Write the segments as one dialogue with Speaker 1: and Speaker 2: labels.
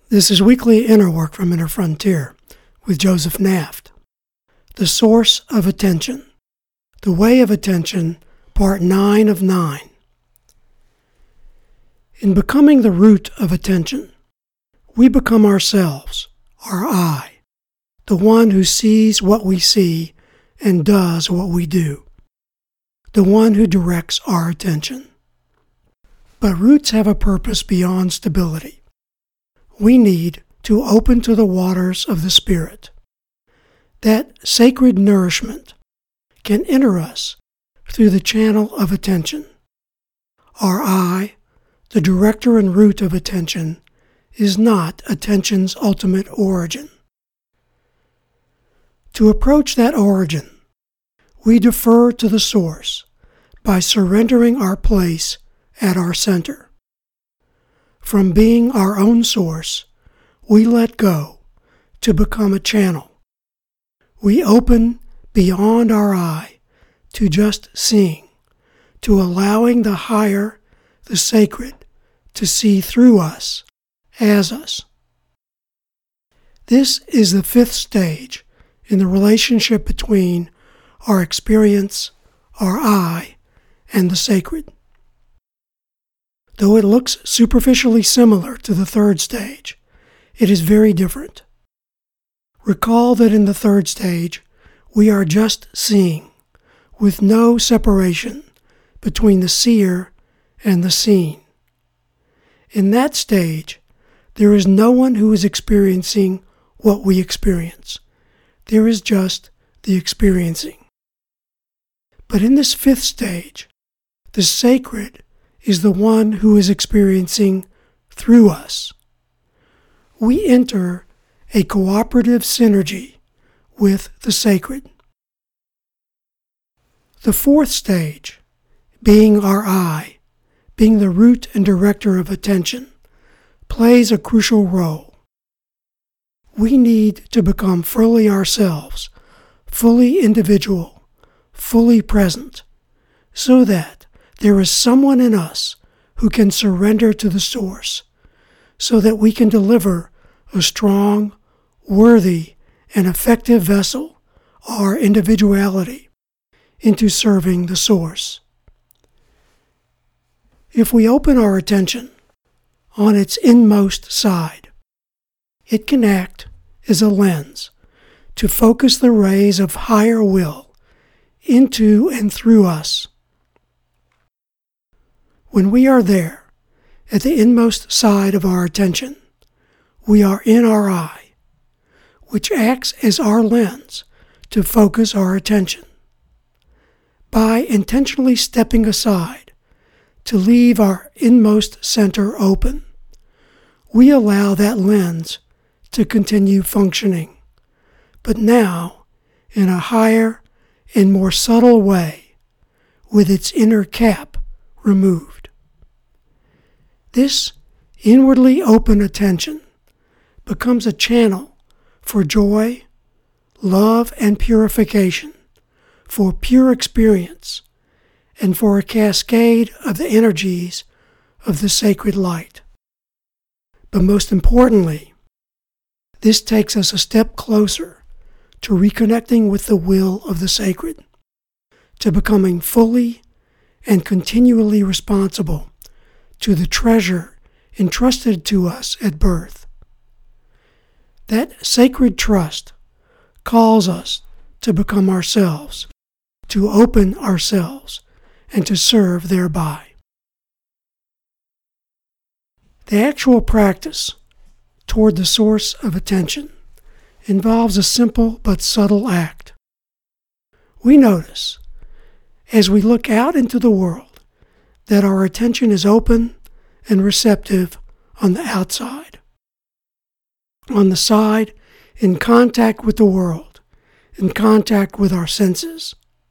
Speaker 1: This is Weekly Inner Work from Inner Frontier with Joseph Naft. The Source of Attention. The Way of Attention, Part 9 of 9. In becoming the root of attention, we become ourselves, our I, the one who sees what we see and does what we do, the one who directs our attention. But roots have a purpose beyond stability. We need to open to the waters of the Spirit. That sacred nourishment can enter us through the channel of attention. Our I, the director and root of attention, is not attention's ultimate origin. To approach that origin, we defer to the source by surrendering our place at our center. From being our own source, we let go to become a channel. We open beyond our I to just seeing, to allowing the higher, the sacred, to see through us, as us. This is the fifth stage in the relationship between our experience, our I, and the sacred. Though it looks superficially similar to the third stage, it is very different. Recall that in the third stage, we are just seeing, with no separation between the seer and the seen. In that stage, there is no one who is experiencing what we experience. There is just the experiencing. But in this fifth stage, the sacred is the one who is experiencing through us. We enter a cooperative synergy with the sacred. The fourth stage, being our I, being the root and director of attention, plays a crucial role. We need to become fully ourselves, fully individual, fully present, so that there is someone in us who can surrender to the source, so that we can deliver a strong, worthy, and effective vessel, our individuality, into serving the source. If we open our attention on its inmost side, it can act as a lens to focus the rays of higher will into and through us. When we are there, at the inmost side of our attention, we are in our I, which acts as our lens to focus our attention. By intentionally stepping aside to leave our inmost center open, we allow that lens to continue functioning, but now in a higher and more subtle way, with its inner cap removed. This inwardly open attention becomes a channel for joy, love, and purification, for pure experience, and for a cascade of the energies of the sacred light. But most importantly, this takes us a step closer to reconnecting with the will of the sacred, to becoming fully and continually responsible to the treasure entrusted to us at birth. That sacred trust calls us to become ourselves, to open ourselves, and to serve thereby. The actual practice toward the source of attention involves a simple but subtle act. We notice, as we look out into the world, that our attention is open and receptive on the outside. On the side, in contact with the world, in contact with our senses.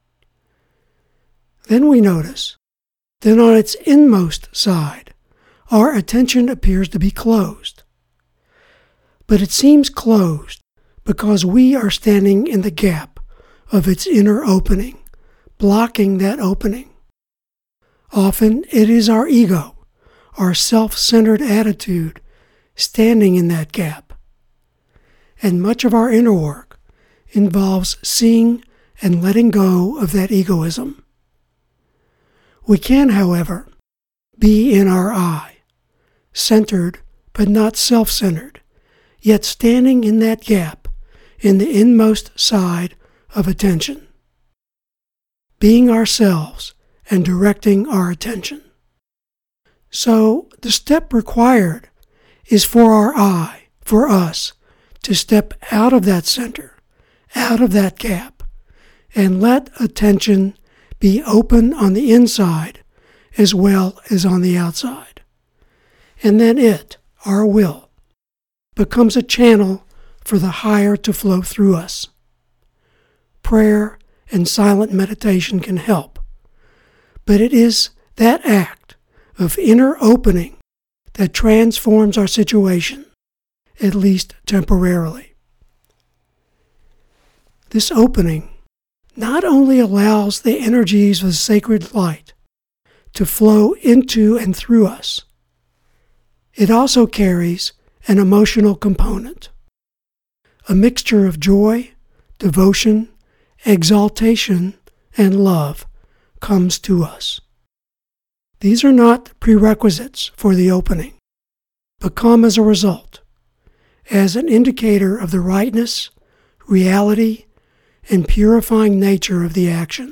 Speaker 1: Then we notice that on its inmost side, our attention appears to be closed. But it seems closed because we are standing in the gap of its inner opening, blocking that opening. Often it is our ego, our self-centered attitude, standing in that gap. And much of our inner work involves seeing and letting go of that egoism. We can, however, be in our I, centered but not self-centered, yet standing in that gap in the inmost side of attention, being ourselves and directing our attention. So the step required is for our I, for us, to step out of that center, out of that gap, and let attention be open on the inside as well as on the outside. And then it, our will, becomes a channel for the higher to flow through us. Prayer and silent meditation can help, but it is that act of inner opening that transforms our situation, at least temporarily. This opening not only allows the energies of sacred light to flow into and through us, it also carries an emotional component. A mixture of joy, devotion, exaltation, and love comes to us. These are not prerequisites for the opening, but come as a result, as an indicator of the rightness, reality, and purifying nature of the action.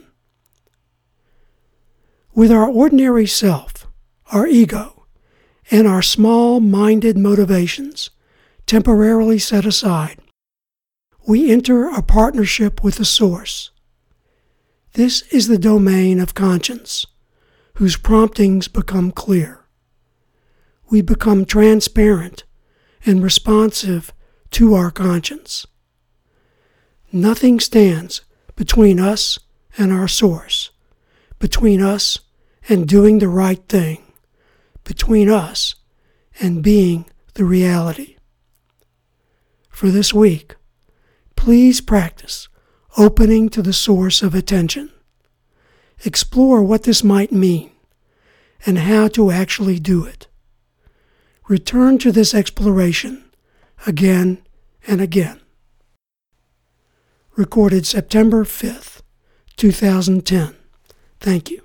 Speaker 1: With our ordinary self, our ego, and our small-minded motivations temporarily set aside, we enter a partnership with the Source. This is the domain of conscience, whose promptings become clear. We become transparent and responsive to our conscience. Nothing stands between us and our Source, between us and doing the right thing, between us and being the reality. For this week, please practice opening to the source of attention. Explore what this might mean and how to actually do it. Return to this exploration again and again. Recorded September 5th, 2010. Thank you.